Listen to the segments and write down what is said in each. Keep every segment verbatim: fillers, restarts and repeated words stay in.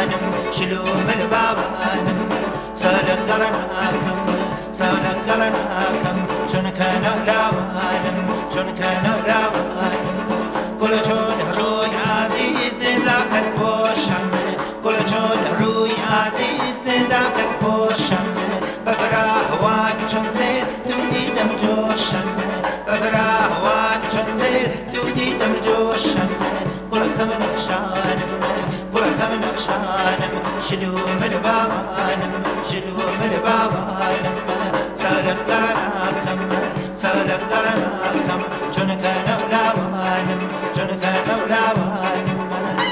نخشانم شلوم البابانم سالك قرناكم سالك قرناكم چون كانوا لاوانم چون كانوا لاوانم كل چون روی عزیز نزاکت پوشم كل چون روی عزیز نزاکت پوشم بفراهوان چون سیل تو دیدم جوشم بفراهوان چون سیل تو دیدم جوشم كلكم نخشانم كلكم نخشانم شلوم البابانم شلوم البابانم سالك قرناكم سالك قرناكم چون كانوا لاوانم چون كانوا لاوانم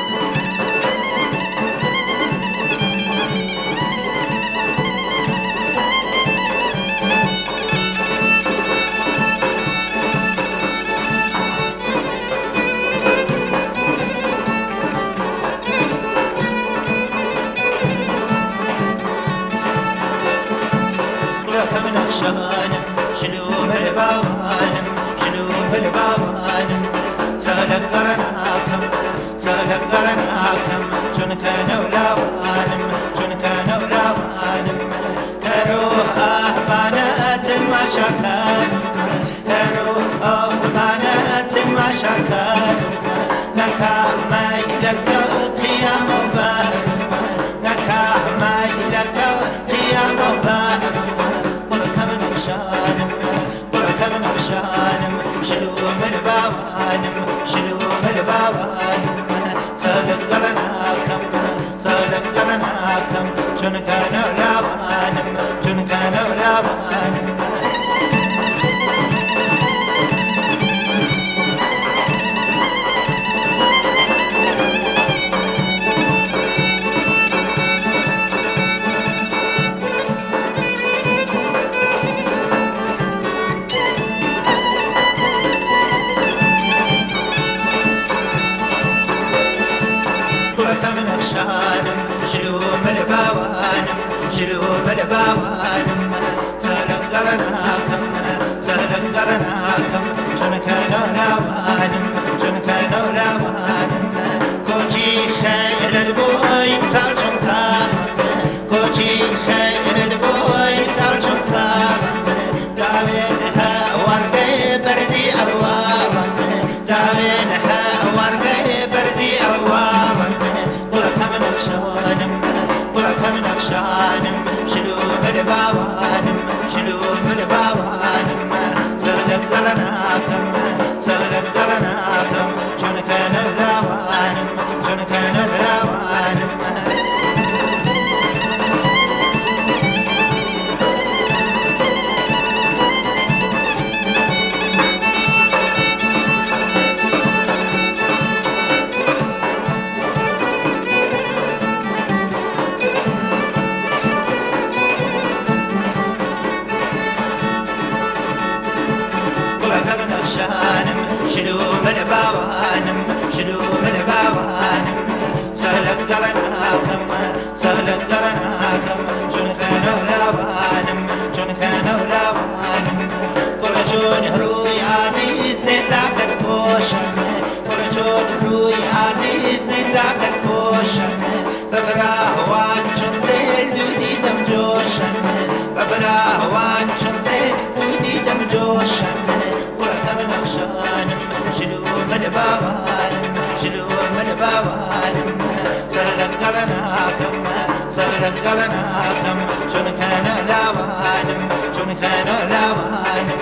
نخشانم شلوم البابانم شلوم البابانم سالك قرناكم سالك قرناكم چون كانوا لاوانم چون كانوا لاوانم كروح أهبانات ما شكر كروح أهبانات ما شكر نكاه ميلك قيام وبهر نكاه ميلك قيام وبهر كلكم نخشانم شلوم البابانم شلوم البابانم سالك قرناكم سالك قرناكم چون كانوا لاوانم چون كانوا لاوانم شلوم البابانم شلوم البابانم سالك قرناكم سالك قرناكم چون كانوا لاوانم چون كانوا لاوانم كوچي خير البوي مثال چون سال كوچي خير البوي مثال چون سال داوينها ورقه برزي اروابا داوينها ورقه برزي اروابا كلكم نخشانم كلكم نخشانم شلوم البابانم شلوم البابانم سالك قرناكم سالك قرناكم چون كانوا لاوانم چون كانوا لاوانم شلوم البابانم شلوم البابانم سالك قرناكم سالك قرناكم چون كانوا لاوانم چون كانوا لاوانم كل چون روی عزیز نزاکت پوشم كل چون روی عزیز نزاکت پوشم بفراهوان چون سیل دو دیدم جوشم بفراهوان چون سیل دو دیدم جوشم كلكم نخشانم شلوم البابانم شلوم البابانم سالك قرناكم سالك قرناكم چون كانوا لاوانم چون كانوا لاوانم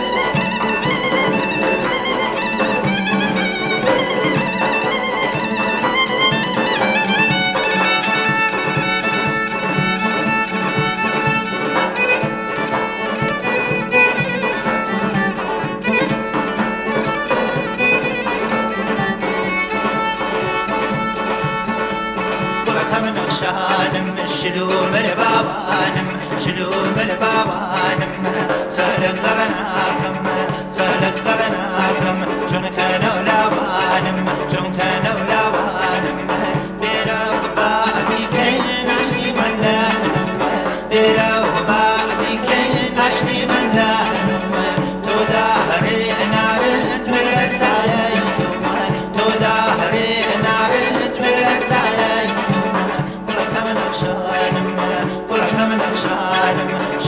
نخشانم شلوم البابانم شلوم البابانم سالك قرناكم سالك قرناكم چون كانوا لاوانم چون كانوا لاوانم بيروه بابي كين عشني من لهنم بيروه بابي كين عشني من لهنم تو دهري نارد من لسايتم تو دهري نارد من لسايتم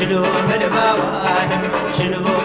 شلوم البوانم شلوم